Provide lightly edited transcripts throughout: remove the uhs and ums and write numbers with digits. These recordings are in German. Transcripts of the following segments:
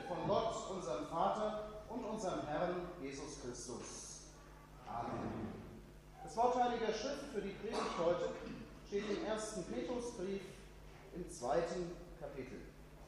von Gott, unserem Vater und unserem Herrn Jesus Christus. Amen. Das Wort Heiliger Schrift für die Predigt heute steht im 1. Petrusbrief im 2. Kapitel.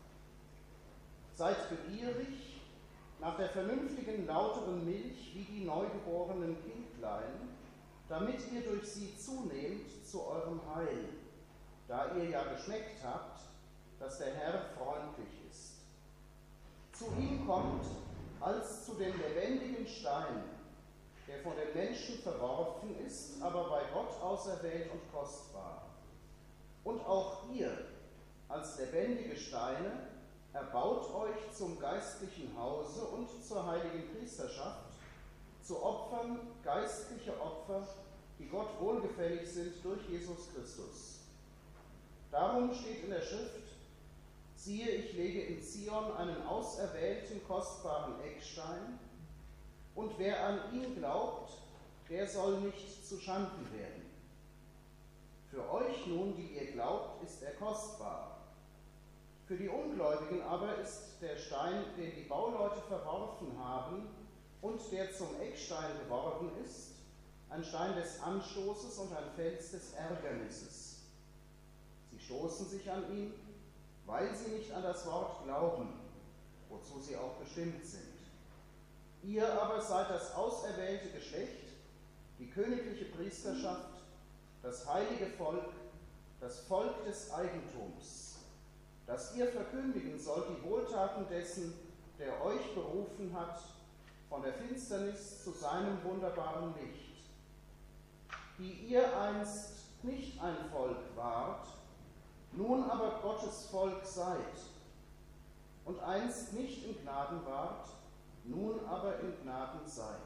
Seid begierig nach der vernünftigen, lauteren Milch wie die neugeborenen Kindlein, damit ihr durch sie zunehmt zu eurem Heil, da ihr ja geschmeckt habt, dass der Herr freundlich ist. Zu ihm kommt als zu dem lebendigen Stein, der von den Menschen verworfen ist, aber bei Gott auserwählt und kostbar. Und auch ihr, als lebendige Steine, erbaut euch zum geistlichen Hause und zur heiligen Priesterschaft, zu Opfern, geistliche Opfer, die Gott wohlgefällig sind durch Jesus Christus. Darum steht in der Schrift: Siehe, ich lege in Zion einen auserwählten, kostbaren Eckstein, und wer an ihn glaubt, der soll nicht zu Schanden werden. Für euch nun, die ihr glaubt, ist er kostbar. Für die Ungläubigen aber ist der Stein, den die Bauleute verworfen haben und der zum Eckstein geworden ist, ein Stein des Anstoßes und ein Fels des Ärgernisses. Sie stoßen sich an ihn, weil sie nicht an das Wort glauben, wozu sie auch bestimmt sind. Ihr aber seid das auserwählte Geschlecht, die königliche Priesterschaft, das heilige Volk, das Volk des Eigentums, dass ihr verkündigen sollt die Wohltaten dessen, der euch berufen hat, von der Finsternis zu seinem wunderbaren Licht, die ihr einst nicht ein Volk wart, nun aber Gottes Volk seid, und einst nicht in Gnaden wart, nun aber in Gnaden seid.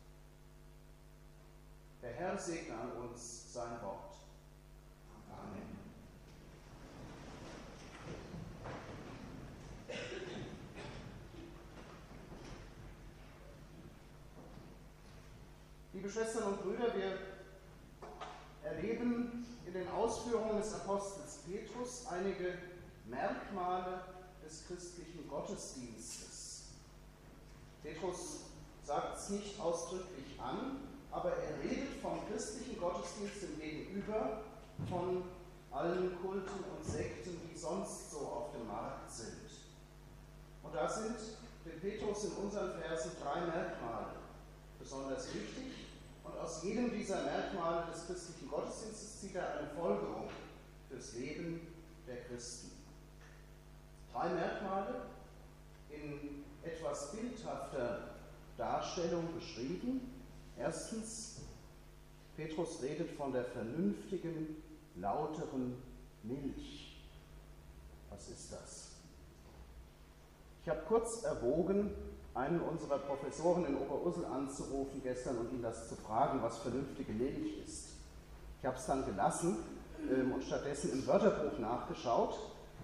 Der Herr segne an uns sein Wort. Amen. Liebe Schwestern und Brüder, wir erleben in den Ausführungen des Apostels Petrus einige Merkmale des christlichen Gottesdienstes. Petrus sagt es nicht ausdrücklich an, aber er redet vom christlichen Gottesdienst im Gegenüber von allen Kulten und Sekten, die sonst so auf dem Markt sind. Und da sind dem Petrus in unseren Versen 3 Merkmale besonders wichtig. Und aus jedem dieser Merkmale des christlichen Gottesdienstes zieht er eine Folgerung fürs Leben der Christen. 3 Merkmale in etwas bildhafter Darstellung beschrieben. Erstens, Petrus redet von der vernünftigen, lauteren Milch. Was ist das? Ich habe kurz erwogen, einen unserer Professoren in Oberursel anzurufen gestern und ihn das zu fragen, was vernünftige Milch ist. Ich habe es dann gelassen und stattdessen im Wörterbuch nachgeschaut.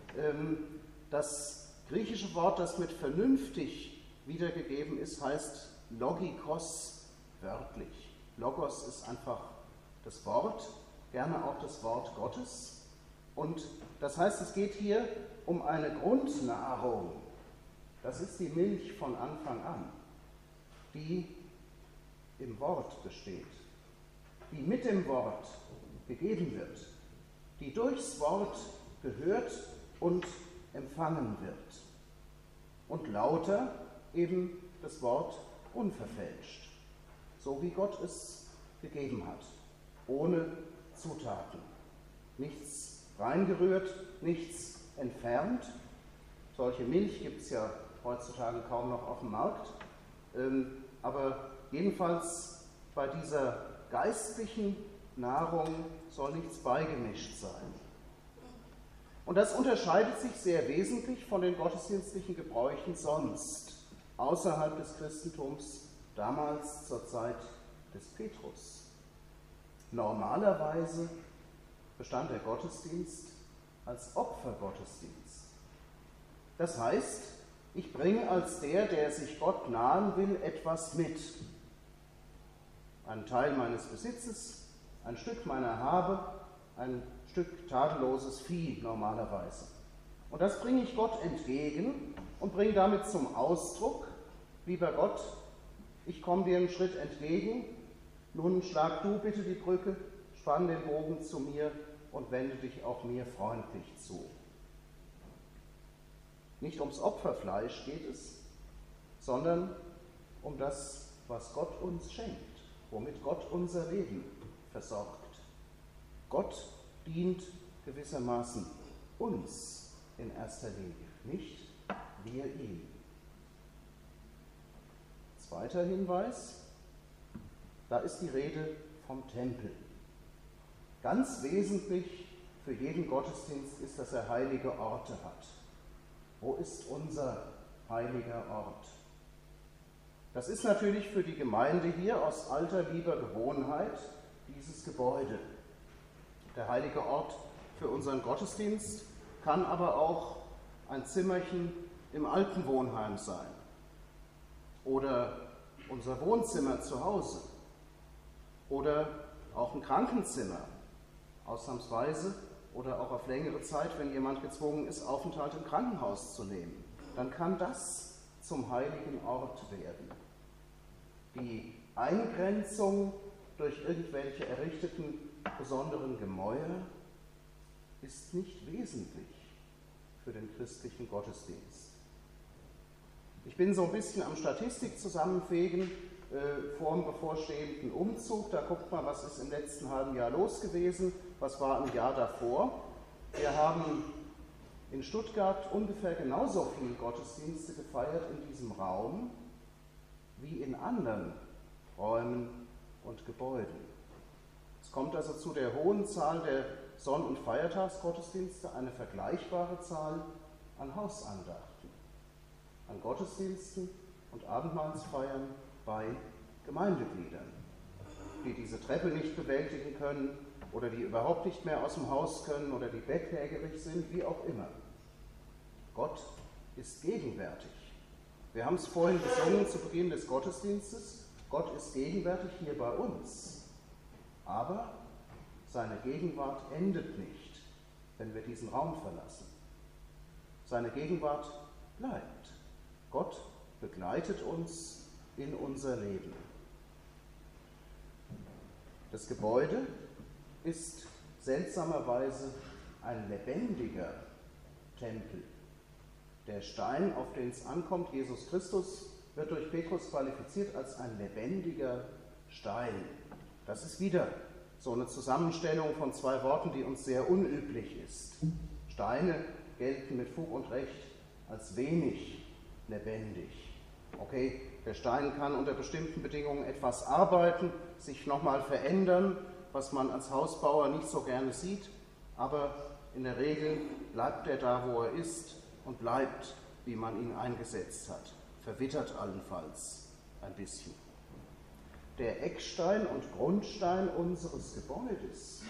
Das griechische Wort, das mit vernünftig wiedergegeben ist, heißt logikos wörtlich. Logos ist einfach das Wort, gerne auch das Wort Gottes. Und das heißt, es geht hier um eine Grundnahrung. Das ist die Milch von Anfang an, die im Wort besteht, die mit dem Wort gegeben wird, die durchs Wort gehört und empfangen wird. Und lauter eben das Wort unverfälscht, so wie Gott es gegeben hat, ohne Zutaten. Nichts reingerührt, nichts entfernt. Solche Milch gibt es ja heutzutage kaum noch auf dem Markt, aber jedenfalls bei dieser geistlichen Nahrung soll nichts beigemischt sein. Und das unterscheidet sich sehr wesentlich von den gottesdienstlichen Gebräuchen sonst, außerhalb des Christentums, damals zur Zeit des Petrus. Normalerweise bestand der Gottesdienst als Opfergottesdienst. Das heißt, ich bringe als der sich Gott nahen will, etwas mit. Einen Teil meines Besitzes, ein Stück meiner Habe, ein Stück tadelloses Vieh normalerweise. Und das bringe ich Gott entgegen und bringe damit zum Ausdruck: Lieber Gott, ich komme dir einen Schritt entgegen, nun schlag du bitte die Brücke, spann den Bogen zu mir und wende dich auch mir freundlich zu. Nicht ums Opferfleisch geht es, sondern um das, was Gott uns schenkt, womit Gott unser Leben versorgt. Gott dient gewissermaßen uns in erster Linie, nicht wir ihm. Zweiter Hinweis, da ist die Rede vom Tempel. Ganz wesentlich für jeden Gottesdienst ist, dass er heilige Orte hat. Wo ist unser heiliger Ort? Das ist natürlich für die Gemeinde hier aus alter lieber Gewohnheit dieses Gebäude. Der heilige Ort für unseren Gottesdienst kann aber auch ein Zimmerchen im Altenwohnheim sein oder unser Wohnzimmer zu Hause oder auch ein Krankenzimmer, ausnahmsweise oder auch auf längere Zeit, wenn jemand gezwungen ist, Aufenthalt im Krankenhaus zu nehmen. Dann kann das zum heiligen Ort werden. Die Eingrenzung durch irgendwelche errichteten besonderen Gemäuer ist nicht wesentlich für den christlichen Gottesdienst. Ich bin so ein bisschen am Statistik zusammenfegen vor dem bevorstehenden Umzug. Da guckt man, was ist im letzten halben Jahr los gewesen, was war im Jahr davor. Wir haben in Stuttgart ungefähr genauso viele Gottesdienste gefeiert in diesem Raum wie in anderen Räumen und Gebäuden. Es kommt also zu der hohen Zahl der Sonn- und Feiertagsgottesdienste eine vergleichbare Zahl an Hausandachten, an Gottesdiensten und Abendmahlsfeiern bei Gemeindegliedern, die diese Treppe nicht bewältigen können oder die überhaupt nicht mehr aus dem Haus können oder die bettlägerig sind, wie auch immer. Gott ist gegenwärtig. Wir haben es vorhin gesungen zu Beginn des Gottesdienstes. Gott ist gegenwärtig hier bei uns. Aber seine Gegenwart endet nicht, wenn wir diesen Raum verlassen. Seine Gegenwart bleibt. Gott begleitet uns in unser Leben. Das Gebäude ist seltsamerweise ein lebendiger Tempel. Der Stein, auf den es ankommt, Jesus Christus, wird durch Petrus qualifiziert als ein lebendiger Stein. Das ist wieder so eine Zusammenstellung von zwei Worten, die uns sehr unüblich ist. Steine gelten mit Fug und Recht als wenig lebendig. Okay, der Stein kann unter bestimmten Bedingungen etwas arbeiten, sich nochmal verändern, was man als Hausbauer nicht so gerne sieht, aber in der Regel bleibt er da, wo er ist und bleibt, wie man ihn eingesetzt hat. Verwittert allenfalls ein bisschen. Der Eckstein und Grundstein unseres Gebäudes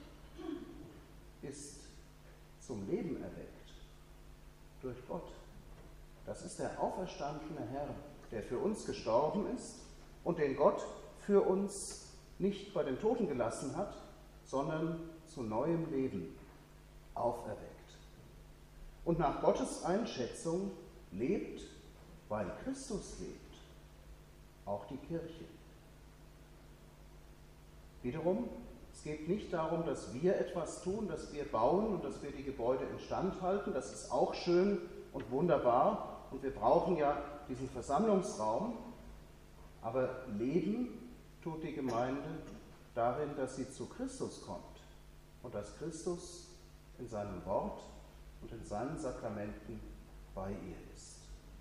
ist zum Leben erweckt durch Gott. Das ist der auferstandene Herr, der für uns gestorben ist und den Gott für uns nicht bei den Toten gelassen hat, sondern zu neuem Leben auferweckt. Und nach Gottes Einschätzung lebt, weil Christus lebt, auch die Kirche. Wiederum, es geht nicht darum, dass wir etwas tun, dass wir bauen und dass wir die Gebäude instand halten. Das ist auch schön und wunderbar und wir brauchen ja diesen Versammlungsraum. Aber leben tut die Gemeinde darin, dass sie zu Christus kommt und dass Christus in seinem Wort und in seinen Sakramenten bei ihr ist.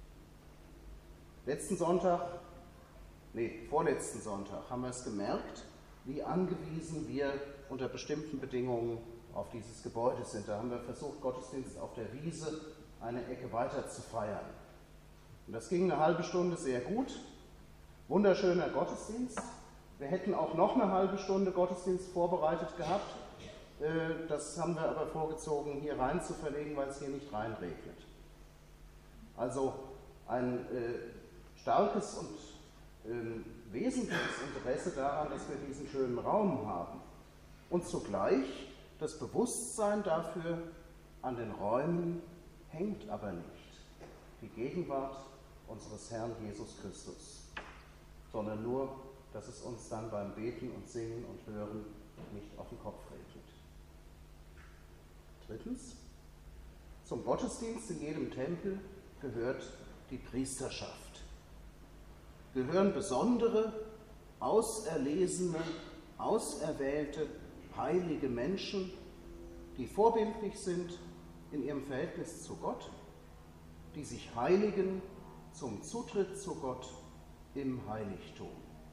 Vorletzten Sonntag haben wir es gemerkt, wie angewiesen wir unter bestimmten Bedingungen auf dieses Gebäude sind. Da haben wir versucht, Gottesdienst auf der Wiese eine Ecke weiter zu feiern. Und das ging eine halbe Stunde sehr gut. Wunderschöner Gottesdienst. Wir hätten auch noch eine halbe Stunde Gottesdienst vorbereitet gehabt. Das haben wir aber vorgezogen, hier rein zu verlegen, weil es hier nicht reinregnet. Also ein starkes und wesentliches Interesse daran, dass wir diesen schönen Raum haben. Und zugleich das Bewusstsein dafür, an den Räumen hängt aber nicht die Gegenwart unseres Herrn Jesus Christus, sondern nur, dass es uns dann beim Beten und Singen und Hören nicht auf den Kopf regnet. Drittens, zum Gottesdienst in jedem Tempel gehört die Priesterschaft. Gehören besondere, auserlesene, auserwählte, heilige Menschen, die vorbildlich sind in ihrem Verhältnis zu Gott, die sich heiligen zum Zutritt zu Gott im Heiligtum.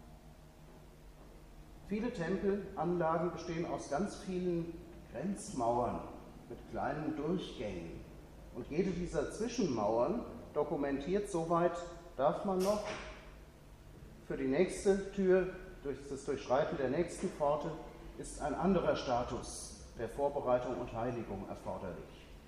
Viele Tempelanlagen bestehen aus ganz vielen Grenzmauern mit kleinen Durchgängen. Und jede dieser Zwischenmauern dokumentiert, soweit darf man noch. Für die nächste Tür, durch das Durchschreiten der nächsten Pforte, ist ein anderer Status der Vorbereitung und Heiligung erforderlich.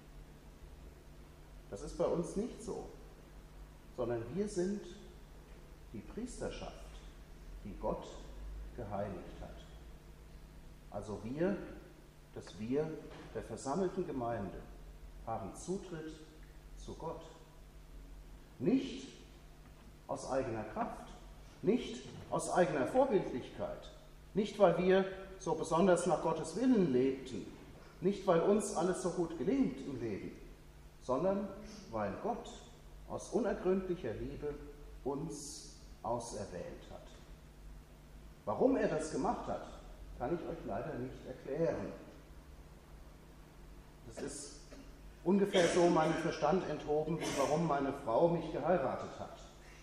Das ist bei uns nicht so, sondern wir sind die Priesterschaft, die Gott geheiligt hat. Also wir der versammelten Gemeinde haben Zutritt zu Gott. Nicht aus eigener Kraft, nicht aus eigener Vorbildlichkeit, nicht weil wir so besonders nach Gottes Willen lebten, nicht weil uns alles so gut gelingt im Leben, sondern weil Gott aus unergründlicher Liebe uns auserwählt hat. Warum er das gemacht hat, kann ich euch leider nicht erklären. Das ist ungefähr so meinem Verstand enthoben, warum meine Frau mich geheiratet hat.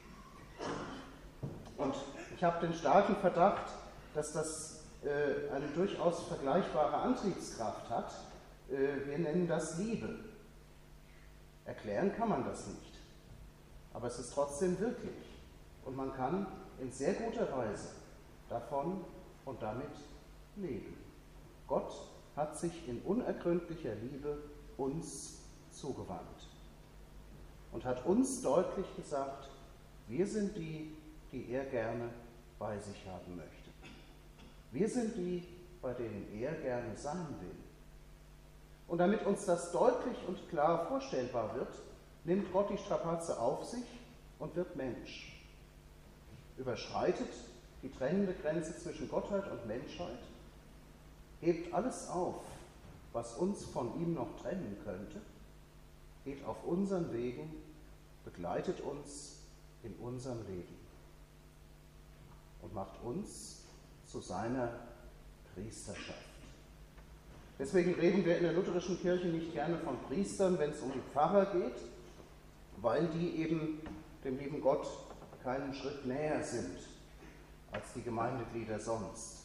Und ich habe den starken Verdacht, dass das eine durchaus vergleichbare Antriebskraft hat. Wir nennen das Liebe. Erklären kann man das nicht. Aber es ist trotzdem wirklich. Und man kann in sehr guter Weise davon und damit leben. Gott hat sich in unergründlicher Liebe uns zugewandt und hat uns deutlich gesagt, wir sind die, die er gerne bei sich haben möchte. Wir sind die, bei denen er gerne sein will. Und damit uns das deutlich und klar vorstellbar wird, nimmt Gott die Strapaze auf sich und wird Mensch. Überschreitet die trennende Grenze zwischen Gottheit und Menschheit, hebt alles auf, was uns von ihm noch trennen könnte, geht auf unseren Wegen, begleitet uns in unserem Leben und macht uns zu seiner Priesterschaft. Deswegen reden wir in der lutherischen Kirche nicht gerne von Priestern, wenn es um die Pfarrer geht, weil die eben dem lieben Gott keinen Schritt näher sind als die Gemeindeglieder sonst.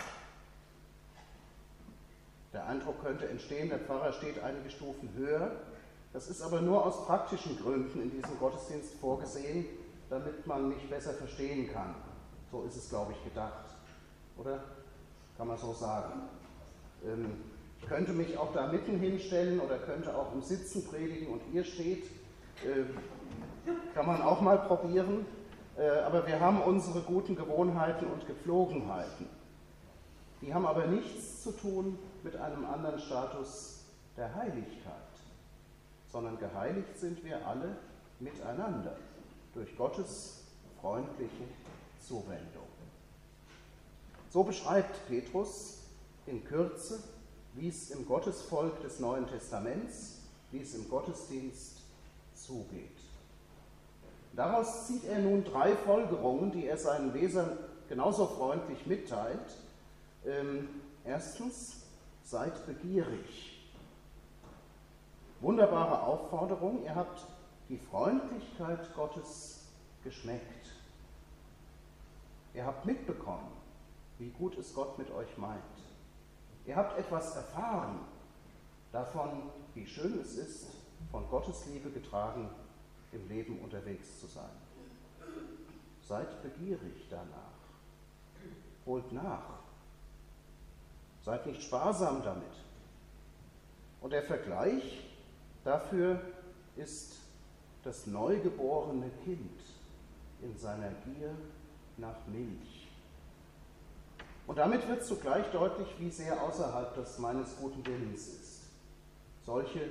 Der Eindruck könnte entstehen, der Pfarrer steht einige Stufen höher. Das ist aber nur aus praktischen Gründen in diesem Gottesdienst vorgesehen, damit man mich besser verstehen kann. So ist es, glaube ich, gedacht. Oder? Kann man so sagen. Ich könnte mich auch da mitten hinstellen oder könnte auch im Sitzen predigen und ihr steht. Kann man auch mal probieren. Aber wir haben unsere guten Gewohnheiten und Gepflogenheiten. Die haben aber nichts zu tun mit einem anderen Status der Heiligkeit, sondern geheiligt sind wir alle miteinander durch Gottes freundliche Zuwendung. So beschreibt Petrus in Kürze, wie es im Gottesvolk des Neuen Testaments, wie es im Gottesdienst zugeht. Daraus zieht er nun 3 Folgerungen, die er seinen Lesern genauso freundlich mitteilt. Erstens, seid begierig. Wunderbare Aufforderung, ihr habt die Freundlichkeit Gottes geschmeckt. Ihr habt mitbekommen, wie gut es Gott mit euch meint. Ihr habt etwas erfahren davon, wie schön es ist, von Gottes Liebe getragen im Leben unterwegs zu sein. Seid begierig danach. Holt nach. Seid nicht sparsam damit. Und der Vergleich dafür ist das neugeborene Kind in seiner Gier nach Milch. Und damit wird zugleich deutlich, wie sehr außerhalb des meines guten Willens ist. Solche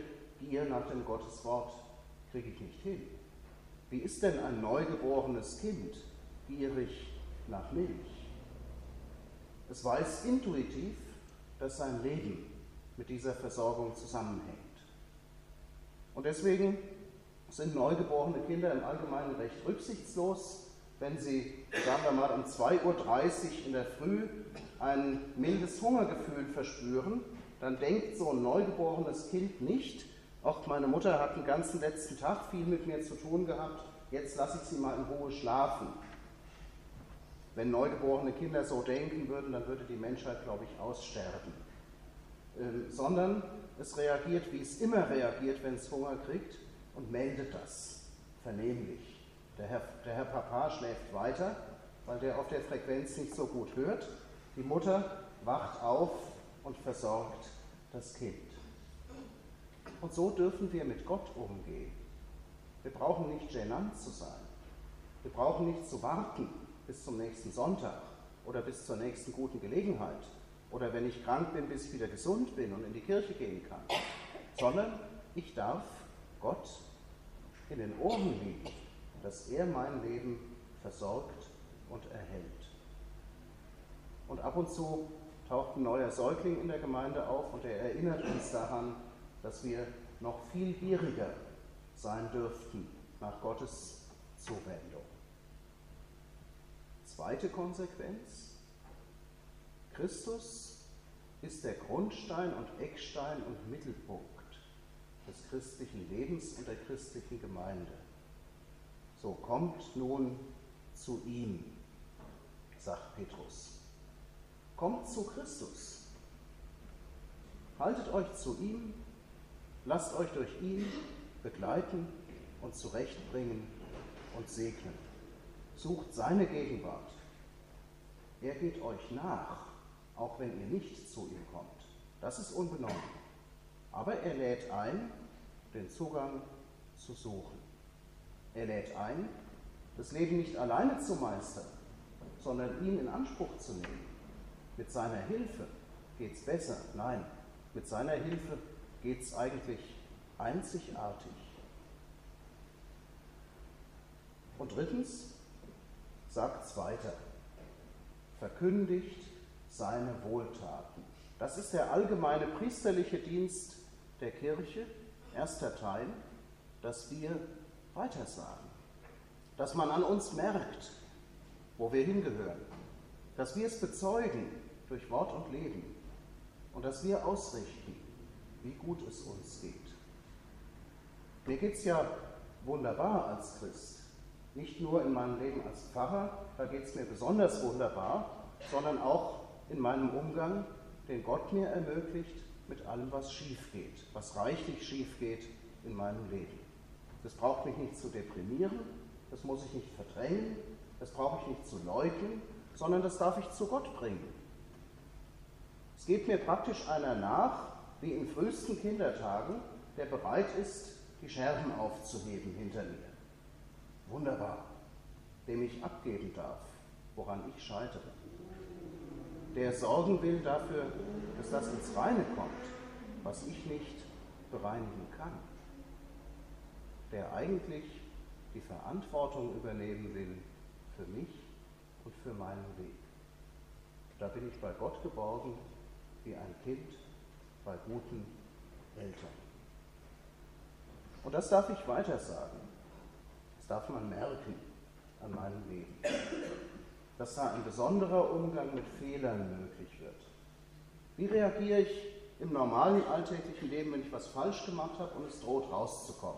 Gier nach dem Gotteswort kriege ich nicht hin. Wie ist denn ein neugeborenes Kind gierig nach Milch? Es weiß intuitiv, dass sein Leben mit dieser Versorgung zusammenhängt. Und deswegen sind neugeborene Kinder im Allgemeinen recht rücksichtslos, wenn sie, sagen wir mal, um 2:30 Uhr in der Früh ein mildes Hungergefühl verspüren, dann denkt so ein neugeborenes Kind nicht, ach, meine Mutter hat den ganzen letzten Tag viel mit mir zu tun gehabt, jetzt lasse ich sie mal in Ruhe schlafen. Wenn neugeborene Kinder so denken würden, dann würde die Menschheit, glaube ich, aussterben. Sondern es reagiert, wie es immer reagiert, wenn es Hunger kriegt, und meldet das vernehmlich. Der Herr Papa schläft weiter, weil der auf der Frequenz nicht so gut hört. Die Mutter wacht auf und versorgt das Kind. Und so dürfen wir mit Gott umgehen. Wir brauchen nicht genannt zu sein. Wir brauchen nicht zu warten bis zum nächsten Sonntag oder bis zur nächsten guten Gelegenheit oder wenn ich krank bin, bis ich wieder gesund bin und in die Kirche gehen kann, sondern ich darf Gott in den Ohren liegen, dass er mein Leben versorgt und erhält. Und ab und zu taucht ein neuer Säugling in der Gemeinde auf und er erinnert uns daran, dass wir noch viel gieriger sein dürften nach Gottes Zuwendung. Zweite Konsequenz: Christus ist der Grundstein und Eckstein und Mittelpunkt des christlichen Lebens und der christlichen Gemeinde. So kommt nun zu ihm, sagt Petrus. Kommt zu Christus. Haltet euch zu ihm, lasst euch durch ihn begleiten und zurechtbringen und segnen. Sucht seine Gegenwart. Er geht euch nach, auch wenn ihr nicht zu ihm kommt. Das ist unbenommen. Aber er lädt ein, den Zugang zu suchen. Er lädt ein, das Leben nicht alleine zu meistern, sondern ihn in Anspruch zu nehmen. Mit seiner Hilfe geht es besser. Nein, mit seiner Hilfe geht es eigentlich einzigartig. Und drittens, sagt es weiter, verkündigt seine Wohltaten. Das ist der allgemeine priesterliche Dienst der Kirche, erster Teil, dass wir weitersagen, dass man an uns merkt, wo wir hingehören, dass wir es bezeugen durch Wort und Leben und dass wir ausrichten, wie gut es uns geht. Mir geht es ja wunderbar als Christ. Nicht nur in meinem Leben als Pfarrer, da geht es mir besonders wunderbar, sondern auch in meinem Umgang, den Gott mir ermöglicht, mit allem, was schief geht, was reichlich schief geht in meinem Leben. Das braucht mich nicht zu deprimieren, das muss ich nicht verdrängen, das brauche ich nicht zu leugnen, sondern das darf ich zu Gott bringen. Es geht mir praktisch einer nach, wie in frühesten Kindertagen, der bereit ist, die Scherben aufzuheben hinter mir. Wunderbar, dem ich abgeben darf, woran ich scheitere. Der sorgen will dafür, dass das ins Reine kommt, was ich nicht bereinigen kann. Der eigentlich die Verantwortung übernehmen will für mich und für meinen Weg. Da bin ich bei Gott geborgen, wie ein Kind bei guten Eltern. Und das darf ich weiter sagen. Das darf man merken an meinem Leben. Dass da ein besonderer Umgang mit Fehlern möglich wird. Wie reagiere ich im normalen alltäglichen Leben, wenn ich was falsch gemacht habe und es droht rauszukommen?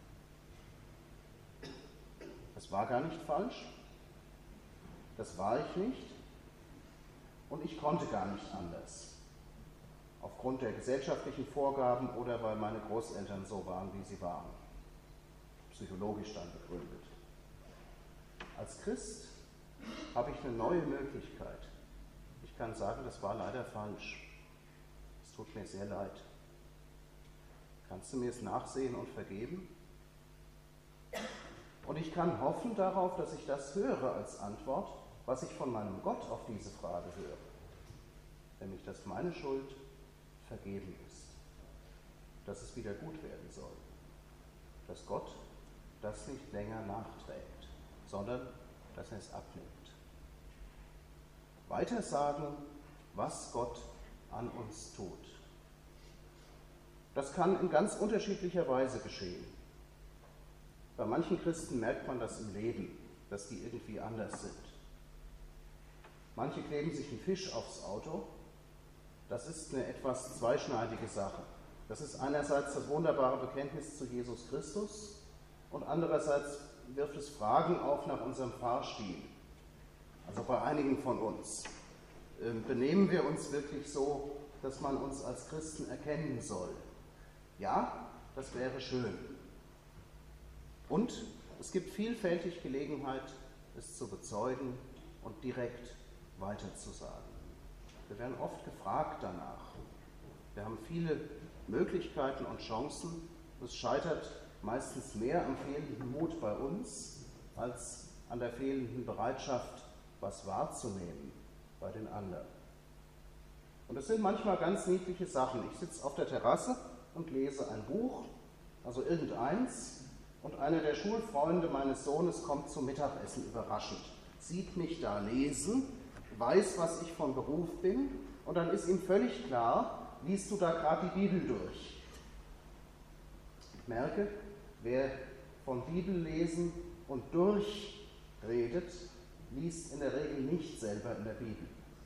Das war gar nicht falsch. Das war ich nicht. Und ich konnte gar nicht anders. Aufgrund der gesellschaftlichen Vorgaben oder weil meine Großeltern so waren, wie sie waren. Psychologisch dann begründet. Als Christ habe ich eine neue Möglichkeit. Ich kann sagen, das war leider falsch. Es tut mir sehr leid. Kannst du mir es nachsehen und vergeben? Und ich kann hoffen darauf, dass ich das höre als Antwort, was ich von meinem Gott auf diese Frage höre. Nämlich, dass meine Schuld vergeben ist. dass es wieder gut werden soll. Dass Gott das nicht länger nachträgt, sondern dass er es abnimmt. Weitersagen, was Gott an uns tut. Das kann in ganz unterschiedlicher Weise geschehen. Bei manchen Christen merkt man das im Leben, dass die irgendwie anders sind. Manche kleben sich einen Fisch aufs Auto. Das ist eine etwas zweischneidige Sache. Das ist einerseits das wunderbare Bekenntnis zu Jesus Christus und andererseits wirft es Fragen auf nach unserem Fahrstil. Also bei einigen von uns. Benehmen wir uns wirklich so, dass man uns als Christen erkennen soll? Ja, das wäre schön. Und es gibt vielfältig Gelegenheit, es zu bezeugen und direkt weiterzusagen. Wir werden oft gefragt danach. Wir haben viele Möglichkeiten und Chancen. Es scheitert meistens mehr am fehlenden Mut bei uns, als an der fehlenden Bereitschaft, was wahrzunehmen bei den anderen. Und es sind manchmal ganz niedliche Sachen. Ich sitze auf der Terrasse und lese ein Buch, also irgendeins, und einer der Schulfreunde meines Sohnes kommt zum Mittagessen überraschend, sieht mich da lesen, weiß, was ich von Beruf bin, und dann ist ihm völlig klar, liest du da gerade die Bibel durch. Ich merke, wer von Bibellesen und durchredet, liest in der Regel nicht selber in der Bibel.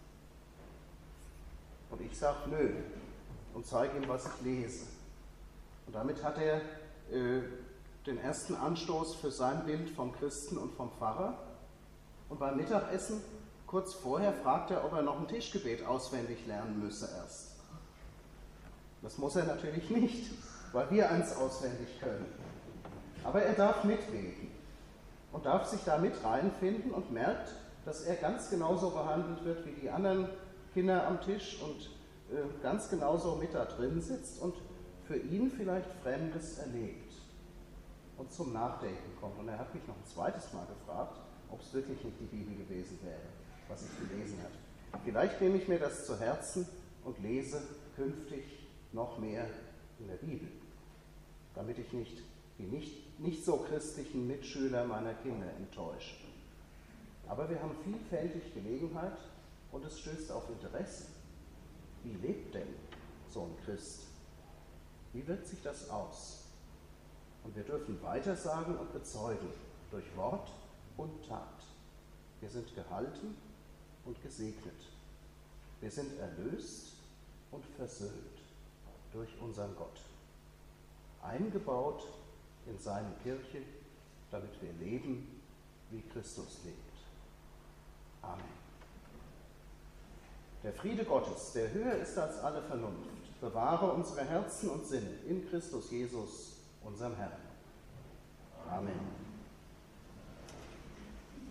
Und ich sage nö und zeige ihm, was ich lese. Und damit hat er den ersten Anstoß für sein Bild vom Christen und vom Pfarrer. Und beim Mittagessen, kurz vorher, fragt er, ob er noch ein Tischgebet auswendig lernen müsse erst. Das muss er natürlich nicht, weil wir eins auswendig können. Aber er darf mitreden und darf sich da mit reinfinden und merkt, dass er ganz genauso behandelt wird wie die anderen Kinder am Tisch und ganz genauso mit da drin sitzt und für ihn vielleicht Fremdes erlebt und zum Nachdenken kommt. Und er hat mich noch ein zweites Mal gefragt, ob es wirklich nicht die Bibel gewesen wäre, was ich gelesen habe. Vielleicht nehme ich mir das zu Herzen und lese künftig noch mehr in der Bibel, damit ich nicht die nicht so christlichen Mitschüler meiner Kinder enttäusche. Aber wir haben vielfältig Gelegenheit und es stößt auf Interesse. Wie lebt denn so ein Christ? Wie wirkt sich das aus? Und wir dürfen weitersagen und bezeugen durch Wort und Tat. Wir sind gehalten und gesegnet. Wir sind erlöst und versöhnt durch unseren Gott. Eingebaut in seine Kirche, damit wir leben, wie Christus lebt. Amen. Der Friede Gottes, der höher ist als alle Vernunft, bewahre unsere Herzen und Sinne in Christus Jesus, unserem Herrn. Amen.